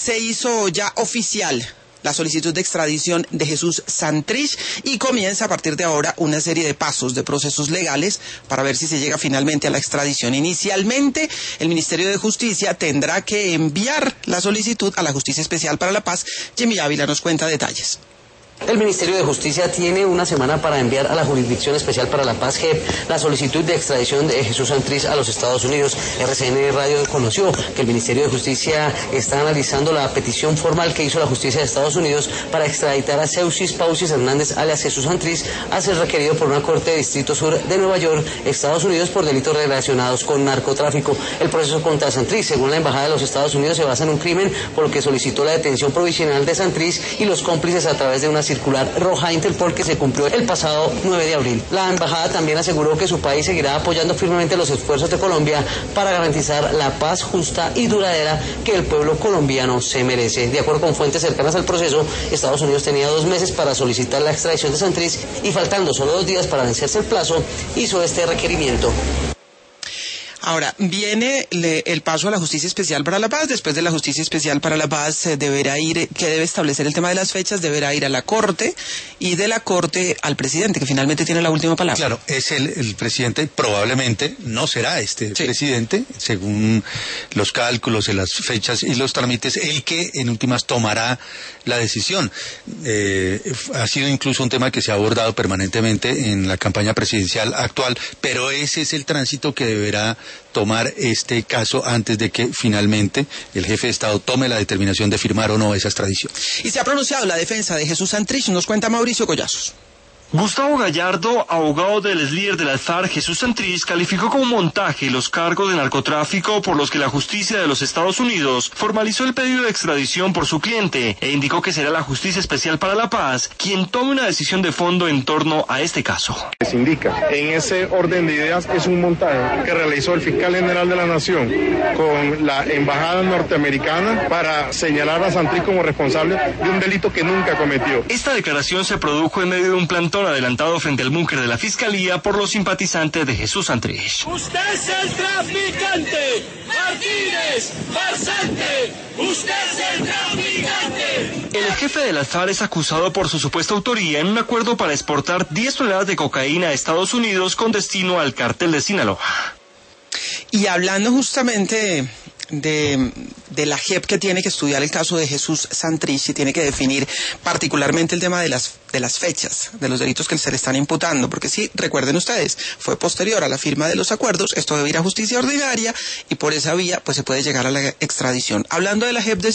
se hizo ya oficial la solicitud de extradición de Jesús Santrich y comienza a partir de ahora una serie de pasos, de procesos legales para ver si se llega finalmente a la extradición. Inicialmente, el Ministerio de Justicia tendrá que enviar la solicitud a la Justicia Especial para la Paz. Jimmy Ávila nos cuenta detalles. El Ministerio de Justicia tiene una semana para enviar a la Jurisdicción Especial para la Paz, JEP, la solicitud de extradición de Jesús Santrich a los Estados Unidos. RCN Radio conoció que el Ministerio de Justicia está analizando la petición formal que hizo la Justicia de Estados Unidos para extraditar a Seuxis Pausis Hernández, alias Jesús Santrich, a ser requerido por una corte de Distrito Sur de Nueva York, Estados Unidos, por delitos relacionados con narcotráfico. El proceso contra Santrich, según la Embajada de los Estados Unidos, se basa en un crimen por lo que solicitó la detención provisional de Santrich y los cómplices a través de una circular roja Interpol que se cumplió el pasado 9 de abril. La embajada también aseguró que su país seguirá apoyando firmemente los esfuerzos de Colombia para garantizar la paz justa y duradera que el pueblo colombiano se merece. De acuerdo con fuentes cercanas al proceso, Estados Unidos tenía 2 meses para solicitar la extradición de Santrich y faltando solo 2 días para vencerse el plazo, hizo este requerimiento. Ahora, viene el paso a la Justicia Especial para la Paz. Después de la Justicia Especial para la Paz deberá ir, que debe establecer el tema de las fechas, deberá ir a la Corte y de la Corte al presidente, que finalmente tiene la última palabra. Claro, es el presidente, probablemente no será presidente, según los cálculos, las fechas y los trámites, el que en últimas tomará la decisión. Ha sido incluso un tema que se ha abordado permanentemente en la campaña presidencial actual, pero ese es el tránsito que deberá tomar este caso antes de que finalmente el jefe de Estado tome la determinación de firmar o no esa extradición. Y se ha pronunciado la defensa de Jesús Santrich, nos cuenta Mauricio Collazos. Gustavo Gallardo, abogado del exlíder de las FARC, Jesús Santrich, calificó como montaje los cargos de narcotráfico por los que la justicia de los Estados Unidos formalizó el pedido de extradición por su cliente e indicó que será la Justicia Especial para la Paz quien tome una decisión de fondo en torno a este caso. Se indica en ese orden de ideas es un montaje que realizó el fiscal general de la Nación con la embajada norteamericana para señalar a Santrich como responsable de un delito que nunca cometió. Esta declaración se produjo en medio de un plantón adelantado frente al búnker de la Fiscalía por los simpatizantes de Jesús Santrich. ¡Usted es el traficante! ¡Martínez! ¡Farsante! ¡Usted es el traficante! El jefe de las FARC es acusado por su supuesta autoría en un acuerdo para exportar 10 toneladas de cocaína a Estados Unidos con destino al cártel de Sinaloa. Y hablando justamente de la JEP, que tiene que estudiar el caso de Jesús Santrich y tiene que definir particularmente el tema de las fechas, de los delitos que se le están imputando, porque sí, recuerden ustedes, fue posterior a la firma de los acuerdos, esto debe ir a justicia ordinaria y por esa vía pues se puede llegar a la extradición. Hablando de la JEP,